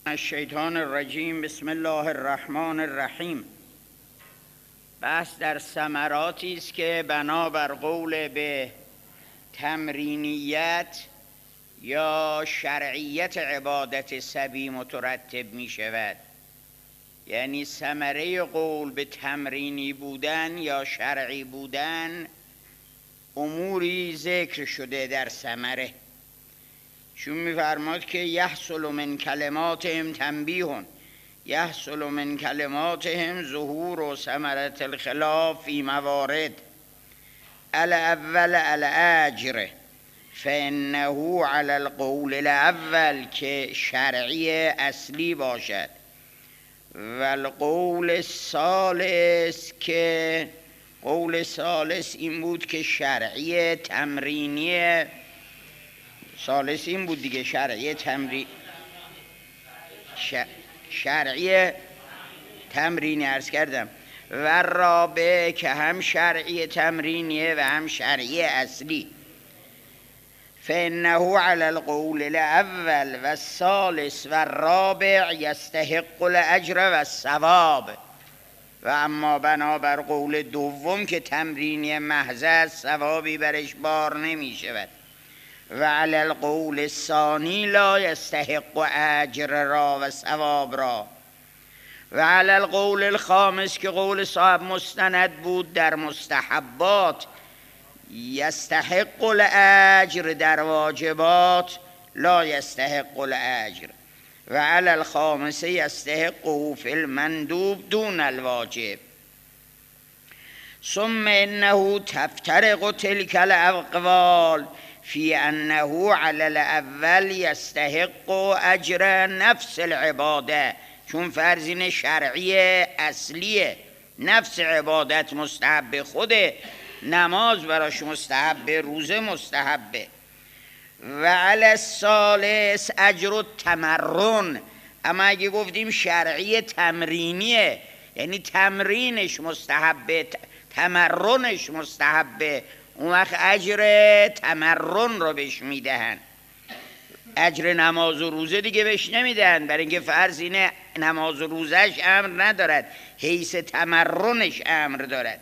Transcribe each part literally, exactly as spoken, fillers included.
الشیطان الرجیم. بسم الله الرحمن الرحیم. بحث در ثمراتی است که بنابر قول به تمرینیت یا شرعیت عبادت سبی مترتب می شود. یعنی ثمره قول به تمرینی بودن یا شرعی بودن اموری ذکر شده در ثمره. چون می‌فرماد که یحصل من کلماتهم تنبیه، یحصل من کلماتهم ظهور و ثمرة الخلاف فی موارد الاول الاجر فانه علی القول الاول که شرعی اصلی باشد و القول الثالث که قول ثالث این بود که شرعی تمرینی ثالث این بود دیگه، شرعی تمرین شرعی تمرینی عرض کردم و رابع که هم شرعی تمرینیه و هم شرعی اصلی. فانه علی القول الاول و الثالث و الرابع یستحق الاجر و الثواب. و اما بنابر قول دوم که تمرینی محض است ثوابی برش بار نمی شود. و علی القول الثانی لا یستحق اجر را و ثواب را. و علی القول الخامس که قول صاحب مستند بود در مستحبات یستحق الاجر، در واجبات لا یستحق الاجر. و علی الخامس یستحقه فی المندوب دون الواجب. ثم انه تفترق تلك الاقوال فی انه علی الاول یستحق اجر نفس العباده، چون فرضین شرعی اصلیه، نفس عبادت مستحب، خود نماز براش مستحب، روزه مستحبه. و علی الثالث اجر التمرن، اما اگه گفتیم شرعی تمرینیه یعنی تمرینش مستحبه، تمرنش مستحبه، اون وقت اجر تمرن رو بهش میدهن. اجر نماز و روزه دیگه بهش نمیدهن، برای اینکه فرض اینه نماز و روزش امر ندارد، حیث تمرنش امر دارد.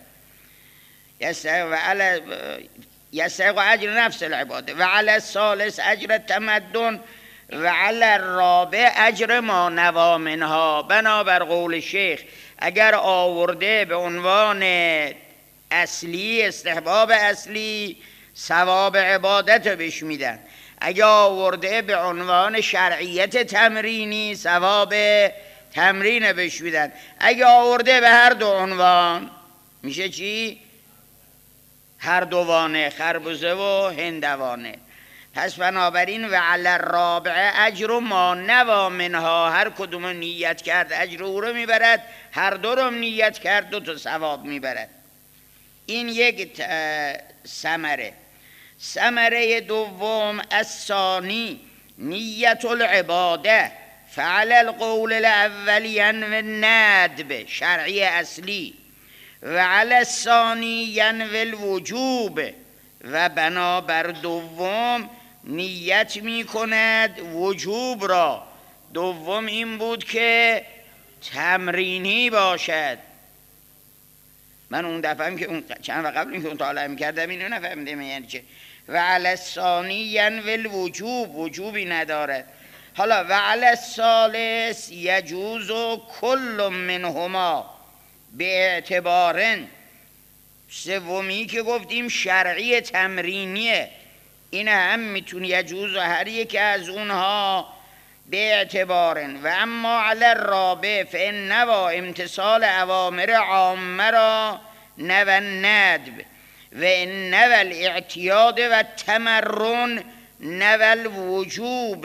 یستحق اجر نفس العباده. و علی الثالث اجر تمدن و علی الرابع اجر ما نوا منها. بنابر قول شیخ اگر آورده به عنوان اصلی، استحباب اصلی، ثواب عبادت رو بهش میدن. اگه آورده به عنوان شرعیت تمرینی، ثواب تمرین بهش میدن. اگه آورده به هر دو عنوان میشه چی؟ هر دوانه، خربزه و هندوانه. پس بنابراین و علی الرابع اجر ما نوا منها، هر کدوم نیت کرد اجر او رو میبرد، هر دو رو نیت کرد دو تا ثواب میبرد. این یک ثمره. ثمره دوم الثانی نیت العباده فعل القول الاول ینوی الندب، شرعی اصلی، و علی الثانی ینوی الوجوب، و بنابر دوم نیت می کند وجوب را. دوم این بود که تمرینی باشد. من اون دفعه هم که اون چند وقت قبل این که مطالعه می‌کردم اینو نفهمیدم یعنی چه. و علی الثانی ینوی الوجوب، وجوبی ندارد. حالا و علی الثالث یجوز کل منهما به اعتبار. سومی که گفتیم شرعی تمرینیه، این هم میتونه یجوز هر یک از اونها به اعتبار. و اما علی الرابع فان نوا امتثال اوامر عامه را نوى الندب و ان نوى الاعتیاد و تمرن نوى الوجوب.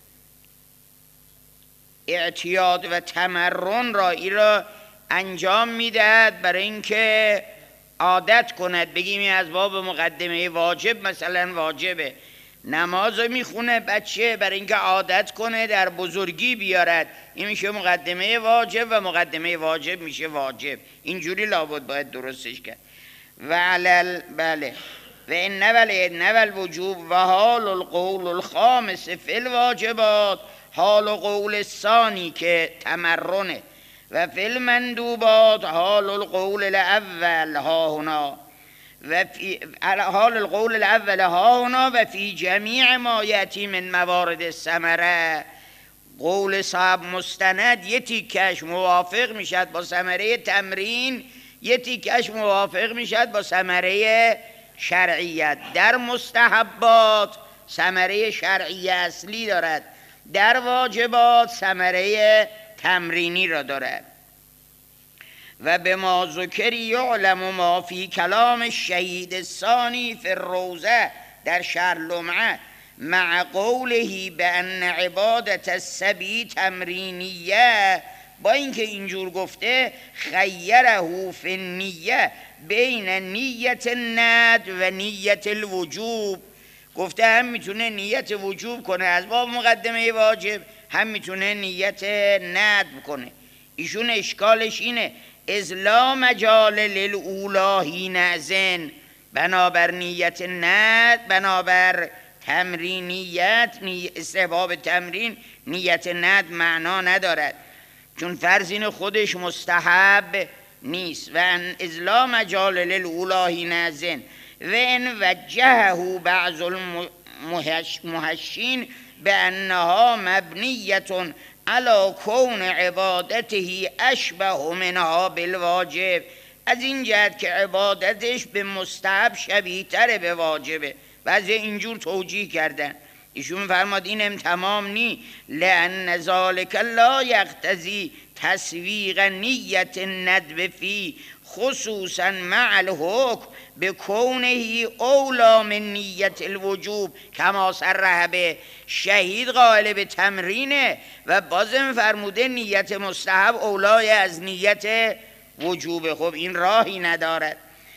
اعتیاد و تمرن را ای را انجام میدهد برای اینکه عادت کند. بگیم از باب مقدمه واجب، مثلا واجبه نماز رو میخونه بچه برای اینکه عادت کنه در بزرگی بیارد، این میشه مقدمه واجب و مقدمه واجب میشه واجب. اینجوری لابد باید درستش کرد. و علل بله و ان نول نول وجوب و حال القول الخامس فی الواجبات حال و قول ثانی که تمرنه. و فی المندوبات حال القول الاول ها هنا و فی حال القول الاول ها هنا و فی جمیع ما یأتی من موارد الثمره. قول صاحب مستند یه تیکش موافق میشد با ثمره تمرین، یه تیکش موافق میشد با ثمره شرعیت. در مستحبات ثمره شرعی اصلی دارد، در واجبات ثمره تمرینی را دارد. و به ما ذکر یعلم ما فی کلام الشهید الثانی فی الروضه در شرح لمعه مع قوله بأن عبادت الصبی تمرینیه. با اینکه اینجور گفته خیره فی النیه بین نیت الند و نیت الوجوب، گفته هم میتونه نیت وجوب کنه از باب مقدمه واجب، هم میتونه نیت ندب کنه. ایشون اشکالش اینه اذ لا مجال للأولی حینئذ، بنابر نیت ند، بنابر تمرینیت استحباب تمرین نیت ند معنا ندارد، چون فرضین خودش مستحب نیست. و ان اذ لا مجال للأولی حینئذ و ان وجهه بعض المحشین بأنها مبنیة علی کون عبادته اشبه منها بالواجب، از این جهت که عبادتش به مستحب شبیه تر به واجبه. بعضی اینجور توجیه کردن. ایشون فرماد اینم تمام نی، لأن ذلک لا یقتضی تسویق نیت الندب فی خصوصا مع الحکم به کونه اولا من نیت الوجوب کما صرح به. شهید قائل به تمرینه و بازم فرموده نیت مستحب اولای از نیت وجوب. خب این راهی ندارد.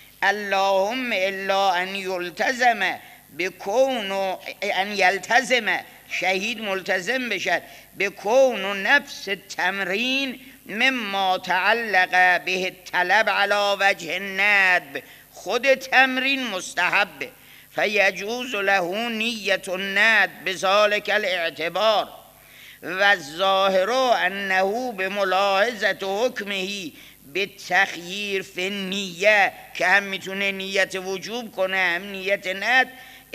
اللهم الا ان یلتزم بکون ان یلتزم، شهید ملتزم بشد به کون نفس تمرین مما تعلق به طلب علی وجه الندب، خود تمرین مستحبه فیجوز له نیت الندب بذلک الاعتبار. و الظاهر انه بملاحظه حکمه به تخییر فی النیه، که هم میتونه نیت وجوب کنه هم نیت ند،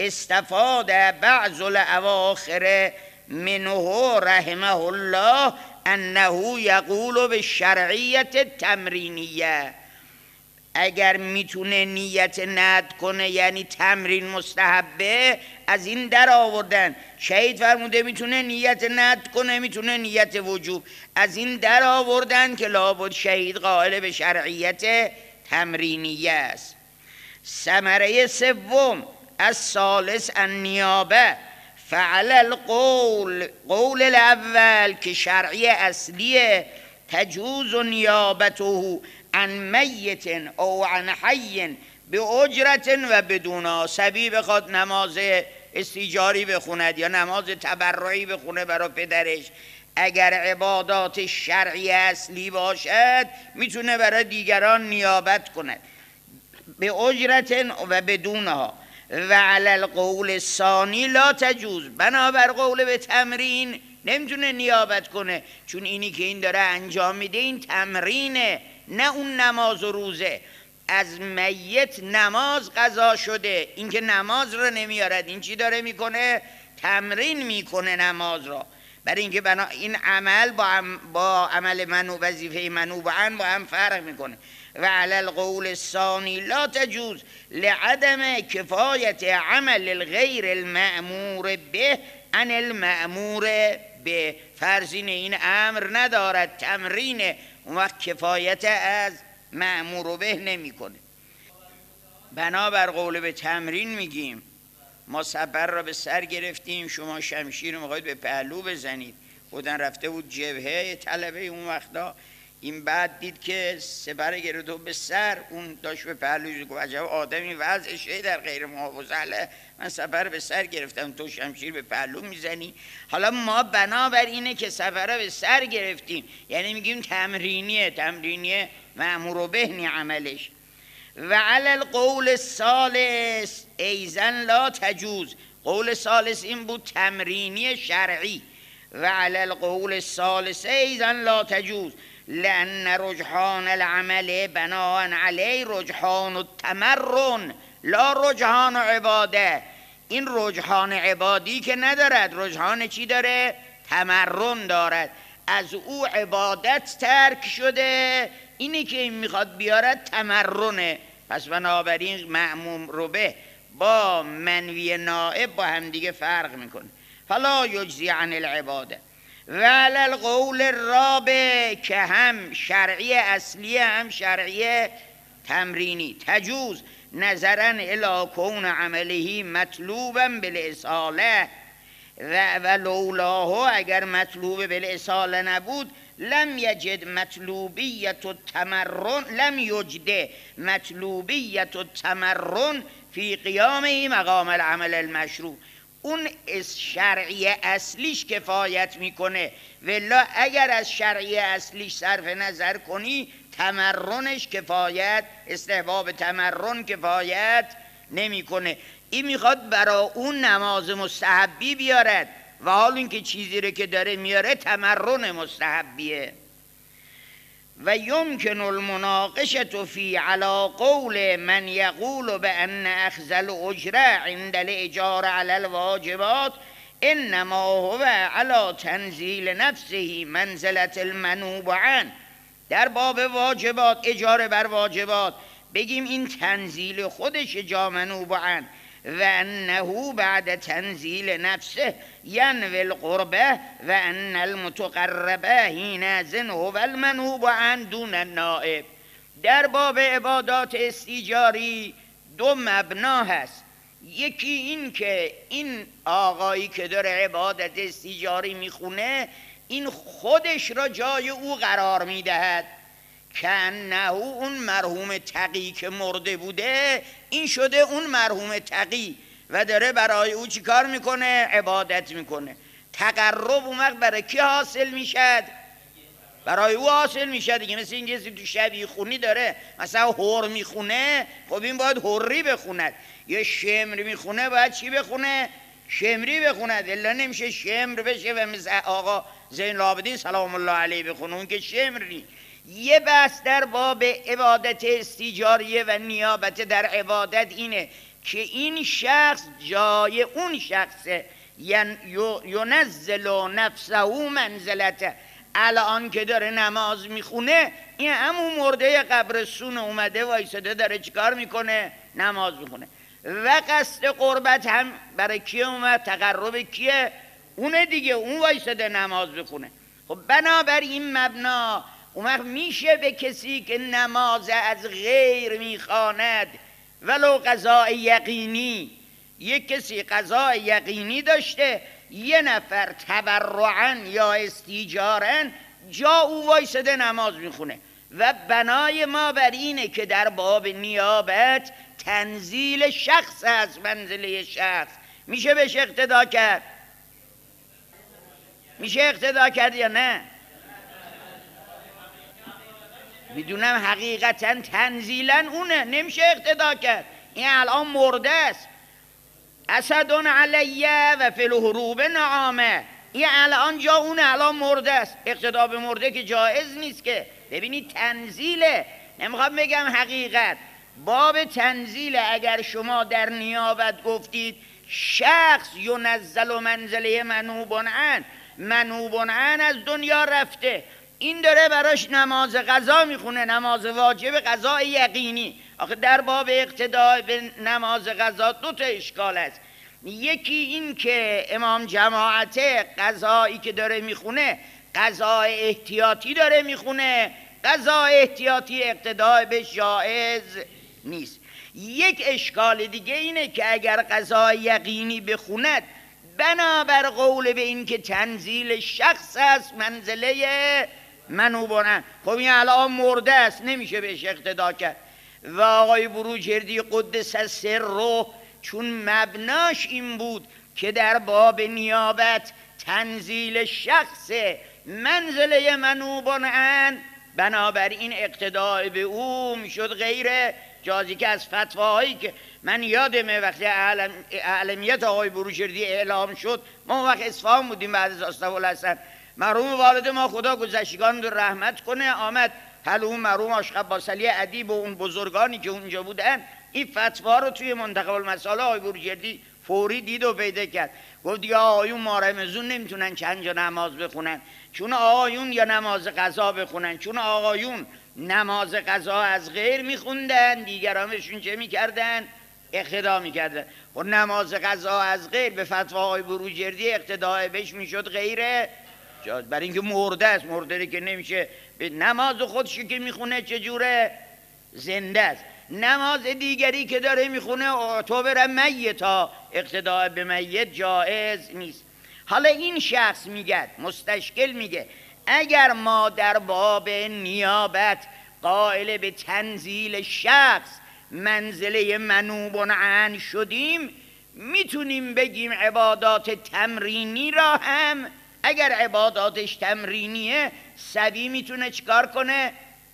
استفاده بعض الاواخر منه رحمه الله انه یقول به شرعیت تمرینیه. اگر میتونه نیت ند کنه یعنی تمرین مستحبه، از این در آوردن. شهید فرموده میتونه نیت ند کنه میتونه نیت وجوب، از این در آوردن که لابد شهید قائل به شرعیت تمرینیه است. ثمره سوم از ثالث النیابه فعل القول، قول الاول که شرعی اصلیه، تجوز نیابته عن میت او عن حی به اجرت و بدون سبی. بخواد نماز استیجاری بخوند یا نماز تبرعی بخونه برای پدرش، اگر عبادات شرعی اصلی باشد میتونه برای دیگران نیابت کند به اجرت و بدونها. و علی القول الثانی لا تجوز، بنابر قول به تمرین نمیتونه نیابت کنه، چون اینی که این داره انجام میده این تمرینه نه اون نماز و روزه. از میت نماز قضا شده، این که نماز رو نمیارد، این چی داره میکنه؟ تمرین میکنه نماز را. برای اینکه بنا این عمل با, عم با عمل منو وظیفه منو با هم با هم فرق میکنه. و علی القول الثانی لا تجوز لعدم کفایت عمل الغیر المأمور به عن المأمور به. فرضین این امر ندارد تمرین، اون وقت کفایت از مأمور به نمی کنه. بنابر قول به تمرین میگیم ما سپر را به سر گرفتیم، شما شمشیر رو میخواید به پهلو بزنید. خودن رفته بود جبهه طلبه اون وقتا، این بعد دید که سپر گرفته به سر، اون داشت به پهلوش گفت عجب آدمی وضعشه در غیر محافظه، من سپر به سر گرفتم تو شمشیر به پهلو میزنی. حالا ما بنابر اینه که سپر به سر گرفتیم یعنی میگیم تمرینیه، تمرینیه مأمور به نی عملش. و علی القول الثالث ایزن لا تجوز، قول ثالث این بود تمرینی شرعی. و علی القول الثالث ایضا لا تجوز لأن رجحان العمل بناء علی رجحان التمرن لا رجحان عباده. این رجحان عبادی که ندارد، رجحان چی داره؟ تمرن دارد. از او عبادت ترک شده، اینی که این میخواد بیارد تمرنه. پس بنابراین مأموم رو به با منوی نائب با هم دیگه فرق میکنه. فلا یجزی عن العباده. و علی القول الرابع که هم شرعی اصلی هم شرعی تمرینی، تجوز نظرا الی کون عمله مطلوبا بالاصاله و ولولاه، اگر مطلوب بالاصاله نبود لم یجد مطلوبیت التمرن لم یجد مطلوبیت التمرن فی قیامه مقام العمل المشروع. اون شرعی اصلیش کفایت میکنه، ولی اگر از شرعی اصلیش صرف نظر کنی تمرنش کفایت، استحباب تمرن کفایت نمیکنه. این میخواد برای اون نماز مستحبی بیارد و حال اینکه چیزی رو که داره میاره تمرن مستحبیه. و یمکن المناقشه فی علی قول من یقول بان اخذ الاجره عند الاجار علی الواجبات انما هو علی تنزیل نفسه منزله المنوب عنه. در باب واجبات، اجاره بر واجبات، بگیم این تنزیل خودش جا منوب عنه و انه بعد تنزیل نفسه ینوی القربه و ان المتقربه حینئذ هو المنوب عنه دون النائب. در باب عبادات استیجاری دو مبنا هست. یکی این که این آقایی که داره عبادت استیجاری میخونه این خودش را جای او قرار میدهد، که انه اون مرحوم تقی که مرده بوده این شده اون مرحوم تقی و داره برای او چی کار میکنه؟ عبادت میکنه. تقرب اون وقت برای کی حاصل میشد؟ برای او حاصل میشد دیگه. مثل این کسی تو شبیه خونی داره مثلا هور میخونه، خب این باید هوری بخوند. یا شمر میخونه باید چی بخونه؟ شمری بخوند، الا نمیشه شمر بشه و مثل آقا زین العابدین سلام الله علیه بخونه، اون که شمری. یه بحث در باب عبادت استیجاریه و نیابت در عبادت اینه که این شخص جای اون شخصه، یعنی ینزل نفسه منزلته. الان که داره نماز میخونه این همون مرده قبرستون اومده وایساده داره چیکار میکنه؟ نماز میخونه. و قصد قربت هم برای کیه اومد؟ تقرب کیه؟ اونه دیگه، اون وایساده نماز بخونه. خب بنابراین مبنا اون وقت میشه به کسی که نماز از غیر میخواند ولو قضاء یقینی، یک کسی قضاء یقینی داشته، یه نفر تبرعا یا استیجارا جا او وایساده نماز میخونه و بنای ما بر اینه که در باب نیابت تنزیل شخص از منزله شخص میشه بهش اقتدا کرد. میشه اقتدا کرد یا نه؟ بدونم حقیقتا تنزیلا اونه، نمیشه اقتدا کرد. این الان مرده است، اسدون علیه و فی الحروب نعامه، این الان جا اونه، الان مرده است. اقتدا به مرده که جایز نیست که. ببینید تنزیله، نمیخوام بگم حقیقت. باب تنزیل اگر شما در نیابت گفتید شخص ینزل و منزله منوبن عن، منوبن عن از دنیا رفته، این داره براش نماز قضا میخونه، نماز واجب قضا یقینی. آخه در باب اقتداء به نماز قضا دو تا اشکال است. یکی این که امام جماعت قضایی که داره میخونه قضا احتیاطی داره میخونه، قضا احتیاطی اقتداء به جایز نیست. یک اشکال دیگه اینه که اگر قضا یقینی بخوند بنابر قول به این که تنزیل شخص است منزله منوبانه، خب این الان مرده است نمیشه بهش اقتدا کرد. و آقای بروجردی قدس سر رو چون مبناش این بود که در باب نیابت تنزیل شخص منزله منوبانه، بنابراین اقتداء به او میشد غیر جازی که از فتواهایی که من یادمه وقتی اعلم... اعلمیت آقای بروجردی اعلام شد، ما وقت اصفهان بودیم بعد از آستاولحسن، مرحوم والد ما خدا گذشتگان رو رحمت کنه آمد حلوم مرحوم آشق عباسعلی ادیب و اون بزرگانی که اونجا بودن این فتوا رو توی منتخب المسائل آقای بروجردی فوری دید و پیدا کرد. گفت یا آقایون مارمزون نمیتونن چند جا نماز بخونن، چون آقایون یا نماز قضا بخونن، چون آقایون نماز قضا از غیر میخوندن، دیگرانشون چه میکردن؟ اقتدا میکردن. و نماز قضا از غیر به فتوا آقای بروجردی اقتدا بهش میشد غیره جاز، برای اینکه مرده است، مرده که نمیشه به نماز خودشی که میخونه چجوره؟ زنده است. نماز دیگری که داره میخونه تو برم میتا، اقتداء به میت جایز نیست. حالا این شخص میگه، مستشکل میگه اگر ما در باب نیابت قائل به تنزیل شخص منزله منوب عن شدیم، میتونیم بگیم عبادات تمرینی را هم اگر عباداتش تمرینیه سبی میتونه چکار کنه؟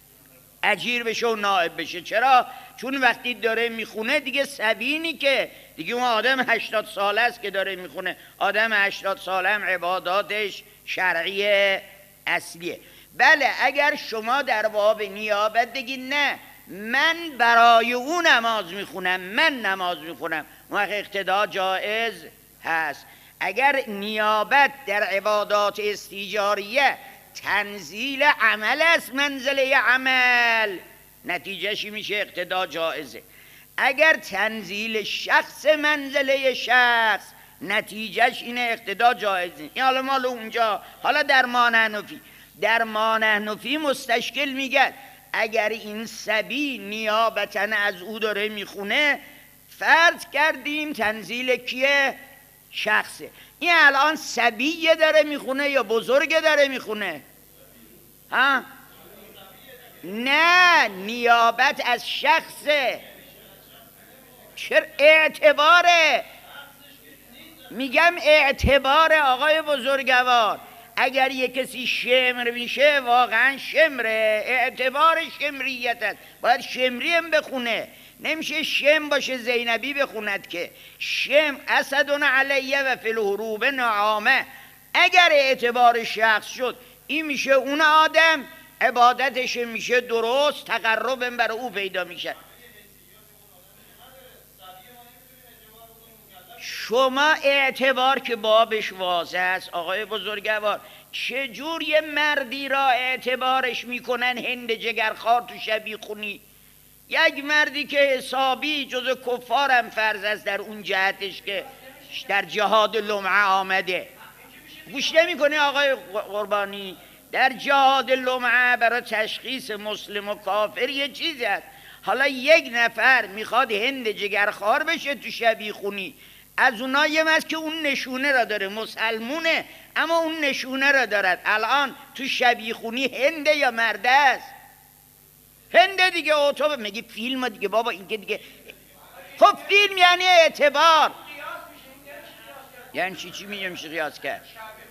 اجیر بشه و نائب بشه. چرا؟ چون وقتی داره میخونه دیگه سبینی که دیگه اون آدم هشتاد ساله است که داره میخونه، آدم هشتاد ساله هم عباداتش شرعی اصلیه. بله اگر شما در باب نیابت بگید نه من برای او نماز میخونم، من نماز میخونم، اون وقت اقتدا جایز هست. اگر نیابت در عبادات استیجاریه تنزیل عمل است، منزله عمل، نتیجهشی میشه اقتدا جایزه. اگر تنزیل شخص منزله شخص، نتیجهش اینه اقتدا جایزه. این حالا مال اونجا. حالا در ما نحنفی، در ما نحنفی مستشکل میگه اگر این سبی نیابتا از او داره میخونه، فرض کردیم تنزیل کیه؟ شخصه. این الان سبیه داره میخونه یا بزرگه داره میخونه؟ ها؟ نه، نیابت از شخصه. چرا اعتباره؟ میگم اعتباره آقای بزرگوار. اگر یک کسی شمر میشه واقعا شمره، اعتبار شمریت است، باید شمری هم بخونه، نمیشه شم باشه زینبی بخوند که شم اسدون علیه و فی الحروب نعامه. اگر اعتبار شخص شد این میشه اون آدم عبادتش میشه درست، تقرب برای او پیدا میشه. شما اعتبار که بابش واضح است آقای بزرگوار، چجور یه مردی را اعتبارش میکنن هند جگرخوار تو شبیه خونی؟ یک مردی که حسابی جز کفارم فرض است در اون جهتش که در جهاد لمعه آمده، گوش نمی کنی آقای قربانی؟ در جهاد لمعه برای تشخیص مسلم و کافر یه چیزی هست. حالا یک نفر میخواد هند جگرخوار بشه تو شبیه خونی، از اوناییم است که اون نشونه را داره، مسلمونه اما اون نشونه را دارد. الان تو شبیه خونی هنده یا مرده است؟ هنده دیگه. او تو میگی فیلم دیگه بابا، این که دیگه خب فیلم یعنی اعتبار. یعنی چی چی میگه میشه قیاس کرد؟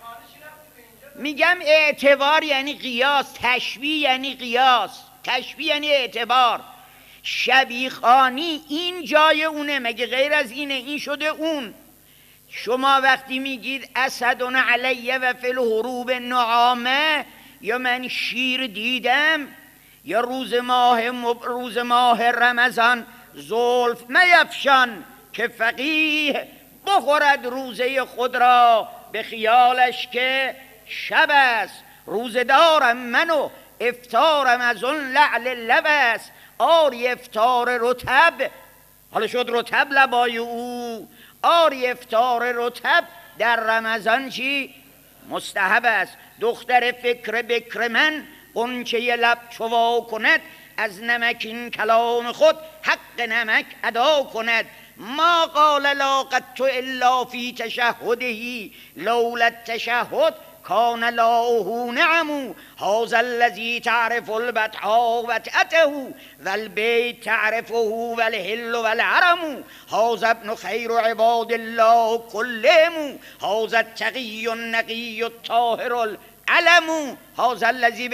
میگم اعتبار یعنی قیاس، تشبیه یعنی قیاس، تشبیه یعنی اعتبار. شبیه خانی این جای اونه، مگه غیر از اینه؟ این شده اون. شما وقتی میگید اسدون علیه و فی الحروب نعامه، یا من شیر دیدم، یا روز ماه مب... روز ماه رمضان زلف میفشان که فقیه بخورد روزه خود را به خیالش که شب است. روزه دارم من و افطارم از اون لعل لب است. آری افطار رطب، حالا شد رطب لبای او، آری افطار رطب در رمضان چی؟ مستحب است. دختر فکر بکر من قنچه لب چوا کند، از نمک این کلام خود حق نمک ادا کند. ما قال لا قط الا فی تشهده لولا التشهد کان لاهو نعمو. هذا الذی تعرف البطحا وطأته والبیت تعرفه والحل والحرم. هذا ابن خیر عباد الله كلهم. هذا التقی النقی الطاهر العلم. هذا الذی بجد.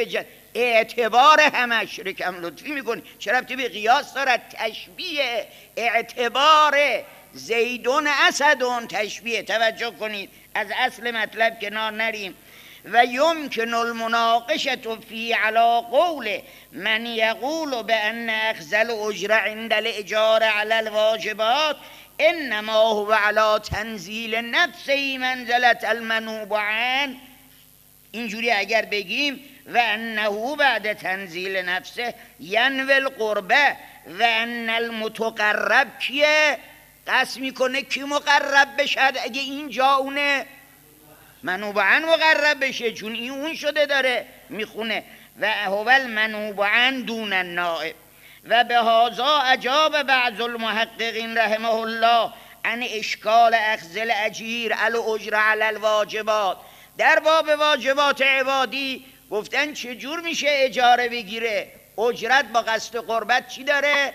اعتبار همش رو کم لطفی میکنی. چرا ربطی به قیاس دارد؟ تشبیه اعتبار زیدون اسدون تشبیه. توجه کنید از اصل مطلب کنار نریم. و یمکن المناقشه فی علی قول من یقول بان اخذ الاجره عند الاجاره علی الواجبات انما هو علی تنزیل نفسه منزله المنوب عنه. اینجوری اگر بگیم و انه بعد تنزیل نفسه ینوی القربه و ان المتقرب کیه؟ قصد میکنه کی مقرب بشد؟ اگه اینجا اونه منوب عنه مقرب بشه، چون این اون شده داره میخونه. و هو المنوب عنه دون النائب. و به هذا اجاب بعض المحققین رحمه الله عن اشکال اخذ الاجیر الاجر علی الواجبات. در باب واجبات عبادی گفتن چجور میشه اجاره بگیره؟ اجرت با قصد قربت چی داره؟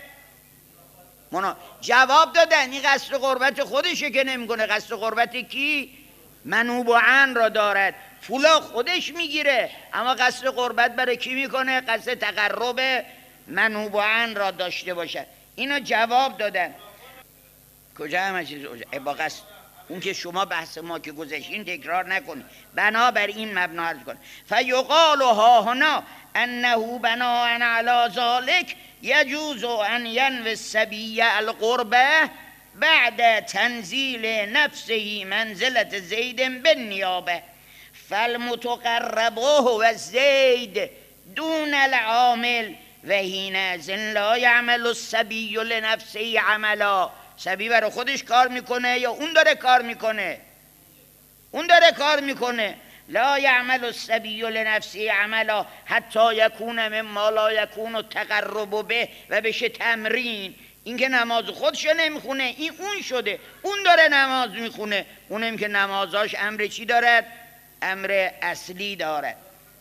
منا جواب دادن این قصد قربت خودشه که نمیکنه. قصد قربت کی؟ منوب عنه را دارد. پولا خودش میگیره اما قصد قربت برای کی میکنه؟ قصد تقرب منوب عنه را داشته باشد. اینو جواب دادن. کجا همه چیز با قصد اون که شما بحث ما که گذشتین تکرار نکنید، بنابر این مبنا عرض کن. فیقال ها هنا انه بناء علی ذلک یجوز ان ینوی الصبی القربه بعد تنزیل نفسه منزلت زید بالنیابه فالمتقرب هو زید دون العامل و حینئذ لا یعمل الصبی لنفسه عملا. صبی برای خودش کار میکنه یا اون داره کار میکنه؟ اون داره کار میکنه. لا یعمل الصبی لنفسه عملا حتی یکون مما لا یکون التقرب به و بشه تمرین. این که نماز خودشو نمیخونه این اون شده، اون داره نماز میخونه. اونم که نمازاش امر چی دارد؟ امر اصلی دارد.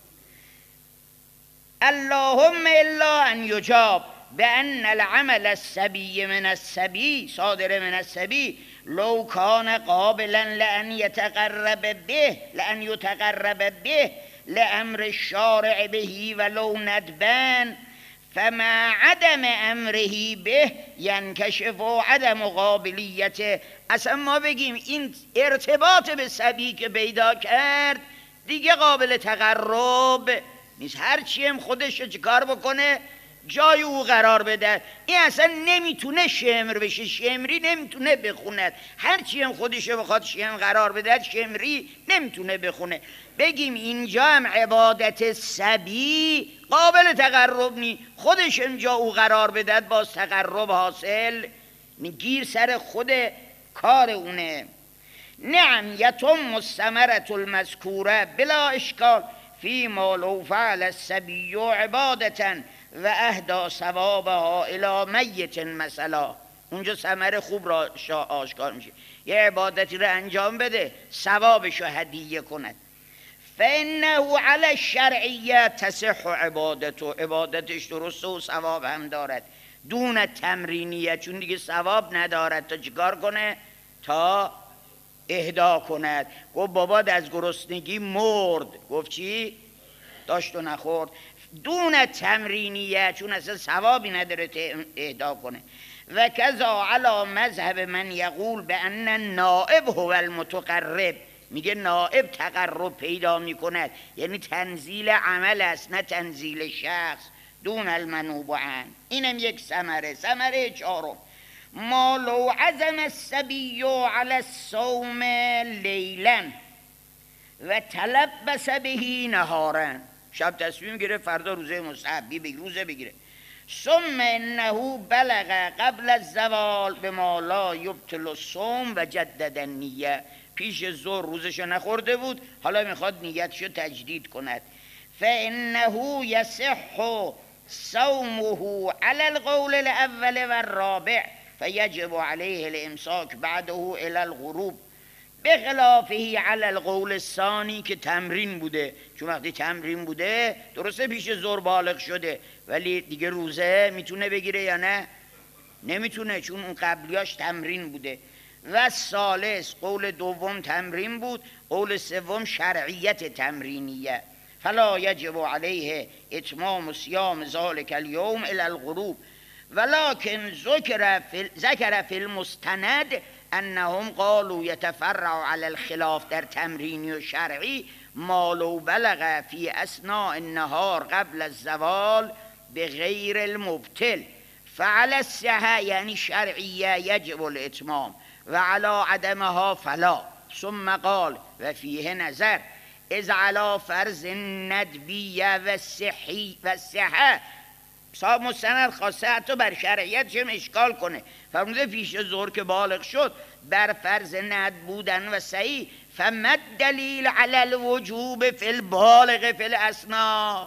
اللهم الا ان یجاب بأن العمل الصبي من الصبي صادر من الصبي لو كان قابلا لأن يتقرب به لأن يتقرب به لأمر الشارع به ولو ندبان فما عدم امره به ینکشف عدم قابلیته. اصلا ما بگیم این ارتباط به صبی که پیدا کرد دیگه قابل تقرب نیست. هرچی هم خودش چه کار بکنه جای او قرار بده. این اصلا نمیتونه شمر بشه، شمری نمیتونه بخوند. هرچی هم خودشه بخواد شمر قرار بده شمری نمیتونه بخونه. بگیم اینجا هم عبادت صبی قابل تقرب نی، خودش اینجا او قرار بده باز تقرب حاصل گیر سر خود کار اونه. نعم یتم الثمرة المذکوره بلا اشکال فی ما لو فعل الصبی عبادتا و اهدا ثوابها الی میت مثلا. اونجا ثمره خوب را آشکار میشه. یه عبادتی رو انجام بده ثوابش رو هدیه کند. فانه علی الشرعیه تصح عبادته، عبادتش درسته و ثواب هم دارد. دون تمرینیه، چون دیگه ثواب ندارد تا چیکار کنه؟ تا اهدا کند. گفت باباد از گرسنگی مرد، گفت چی؟ داشت و نخورد. دون تمرینیه، چون اصلا ثوابی نداره اهدا کنه. و کذا علی مذهب من یقول بان النائب هو المتقرب، میگه نائب تقرب پیدا میکند، یعنی تنزیل عمل است نه تنزیل شخص. دون المنوب عنه. اینم یک ثمره. ثمره چهارم ما لو عزم الصبی علی الصوم لیلا و تلبس به نهارا، شب تصمیم گرفت فردا روزه مستحبی بگیره، روزه بگیره. ثم انه بلغ قبل الزوال بما لا یبطل الصوم و جدد النیه، پیش ظهر روزشو نخورده بود حالا میخواد نیتشو تجدید کند. فانه یصح صومه علی القول الاول و الرابع فیجب علیه الامساک بعده الی الغروب بخلافه علی القول الثانی که تمرین بوده. چون وقتی تمرین بوده درسته پیش ظهر بالغ شده ولی دیگه روزه میتونه بگیره یا نه؟ نمیتونه، چون اون قبلیاش تمرین بوده. و ثالث قول دوم تمرین بود، قول سوم شرعیت تمرینیه. فلا یجب علیه اتمام صیام ذلک اليوم الی الغروب ولكن ذکر فی ذکر فی المستند انهم قالوا يتفرع على الخلاف در تمرینی و شرعی ما لو بلغ فی اثناء النهار قبل الزوال بغیر المبتل فعلى الصحة یعنی شرعیه یجب الاتمام و علی عدمها فلا. ثم قال و فیه نظر اذ علی فرض الندبیه و صحی و صحه. صاحب مستند خواسته حتی بر شرعیت هم اشکال کنه، فرموده پیش ظهر که بالغ شد بر فرض ند بودن و صحیح فمد دلیل علی الوجوب فی البالغ فی الاسنا.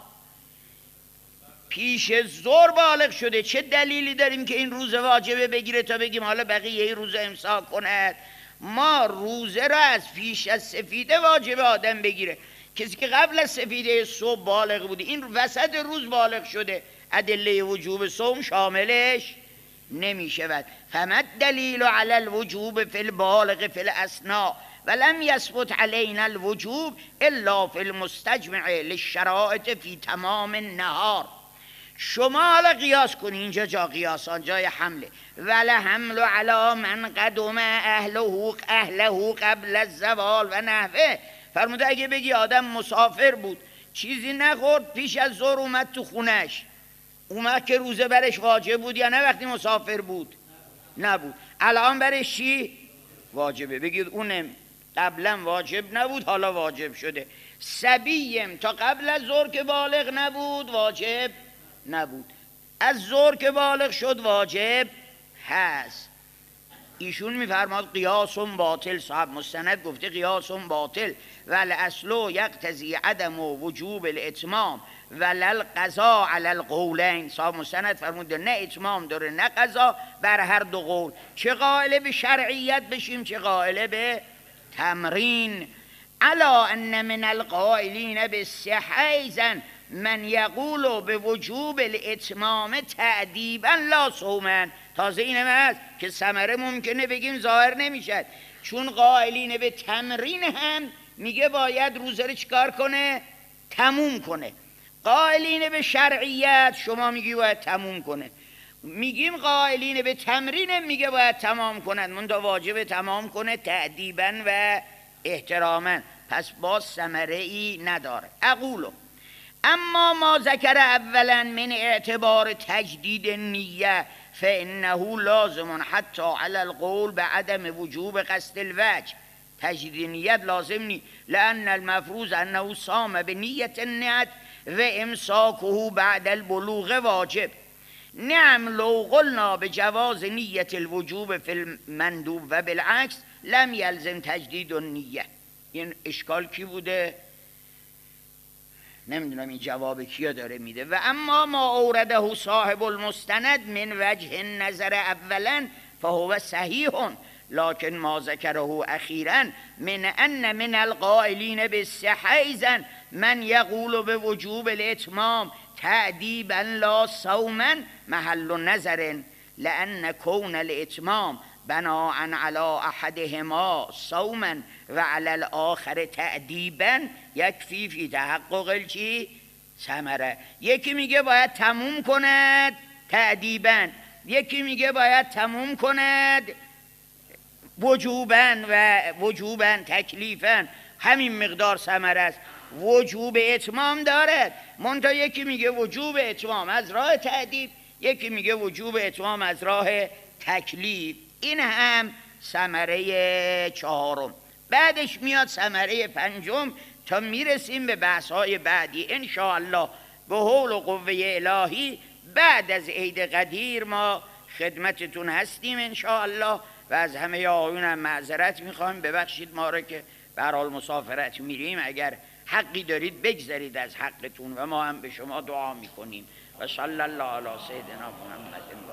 پیش ظهر بالغ شده، چه دلیلی داریم که این روزه واجبه بگیره تا بگیم حالا بقیه روزه امساک کند؟ ما روزه را از پیش از سفیده واجب آدم بگیره. کسی که قبل از سفیده صبح بالغ بوده این وسط روز بالغ شده، ادله وجوب صوم شاملش نمی شود. فمد دلیل علی الوجوب فی البالغ فی الاسنا ولم یثبت علینا الوجوب الا فی المستجمع للشرائط فی تمام النهار. شما حالا قیاس کنی، اینجا جا قیاسان جای حمله. ولی حمل علی من قدم اهله اهله قبل الزوال و نحوه. فرموده اگه بگی آدم مسافر بود چیزی نخورد پیش از ظهر اومد تو خونش، اومد که روزه برش واجب بود یا نه؟ وقتی مسافر بود نبود. الان برش چی واجبه؟ بگید اونم قبلا واجب نبود حالا واجب شده. صبیم تا قبل از ظهر که بالغ نبود واجب نبود، از ظهر که بالغ شد واجب هست. ایشون میفرماد قیاس باطل. صاحب مستند گفته قیاس باطل ول اصل یقتضی عدم وجوب الاتمام ول القضاء علی القولین. صاحب مستند فرمود نه اتمام داره نه قضا بر هر دو قول، چه قائل به شرعیت بشیم چه قائل به تمرین. الا ان من القائلین بالصحة ایضا من یقول به وجوب الاتمام تأدیبا لا صوما. تازه اینم هست که ثمره ممکنه بگیم ظاهر نمیشد، چون قائلین به تمرین هم میگه باید روزه رو چیکار کنه؟ تموم کنه. قائلین به شرعیت شما میگی باید تموم کنه، میگیم قائلین به تمرین هم میگه باید تمام کنند، منتها واجب تمام کنه تأدیبا و احتراما، پس باز ثمره ای نداره. اقولو اما ما ذکر اولا من اعتبار تجدید نیه فانه لازم حتی علی القول بعدم وجوب قصد الوجه. تجدید نیت لازم نی، لان المفروض انه صام بنیت النیت و امساکه بعد البلوغ واجب. نعم لو قلنا بجواز نیت الوجوب فی المندوب و بالعکس لم یلزم تجدید النیه. این اشکال کی بوده؟ نمیدونم این جواب کیا داره میده. و اما ما اورده صاحب المستند من وجه نظر اولا فهو صحیح لكن ما ذکره اخیرا من ان من القائلین بالصحة ایضا من یقول بوجوب الاتمام تأدیبا لا صوما محل نظر لان کون الاتمام بناء على احدهما صوما و علی الاخر تأدیبا یکفی فی تحقق چی؟ ثمره. یکی میگه باید تموم کند تأدیبا، یکی میگه باید تموم کند وجوبا و وجوبا تکلیفا، همین مقدار ثمره است. وجوب اتمام دارد، منتها یکی میگه وجوب اتمام از راه تأدیب، یکی میگه وجوب اتمام از راه تکلیف. این هم ثمره چهارم. بعدش میاد ثمره پنجم تا میرسیم به بحث‌های بعدی ان شاء الله به حول و قوه الهی. بعد از عید قدیر ما خدمتتون هستیم ان شاء الله و از همه آقایونم معذرت میخوایم، ببخشید ما رو که به هر حال مسافرت میریم، اگر حقی دارید بگذارید از حقتون و ما هم به شما دعا میکنیم. و صلی الله علی سیدنا محمد.